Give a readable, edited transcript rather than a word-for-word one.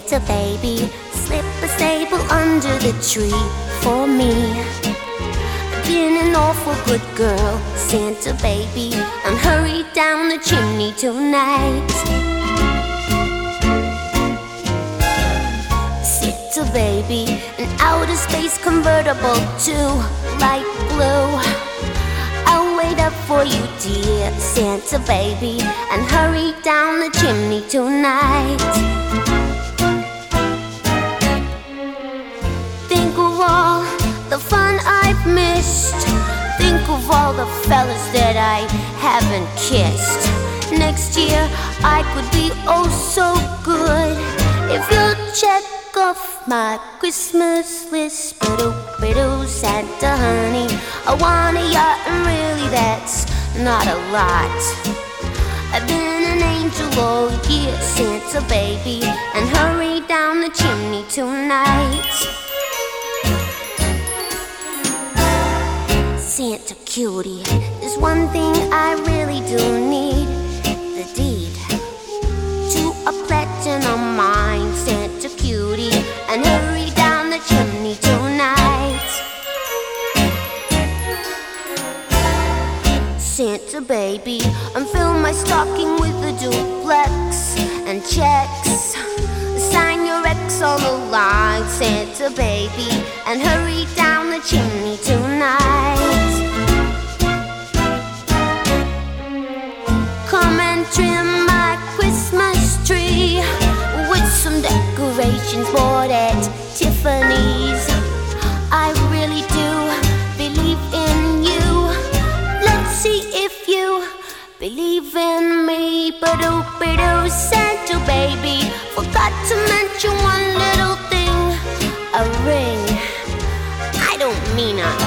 Santa baby, slip a sable under the tree for me. I've been an awful good girl, Santa baby, and hurry down the chimney tonight. Santa baby, an outer space convertible to light blue. I'll wait up for you, dear Santa baby, and hurry down the chimney tonight. Think of all the fun I've missed. Think of all the fellas that I haven't kissed. Next year I could be oh so good if you'll check off my Christmas list. Ba-doo, Santa honey, I want a yacht, and really that's not a lot. I've been an angel all year, Santa baby, and hurry down the chimney tonight. Santa cutie, there's one thing I really do need, the deed to a platinum mine, Santa cutie, and hurry down the chimney tonight. Santa baby, and fill my stocking with a duplex and checks. Sign your ex on the line, Santa baby, and hurry down the chimney tonight. Come and trim my Christmas tree with some decorations bought at Tiffany's. I really do believe in you. Let's see if you believe in me. Ba-doo, Santa baby, forgot to mention one little thing, a ring. I don't mean a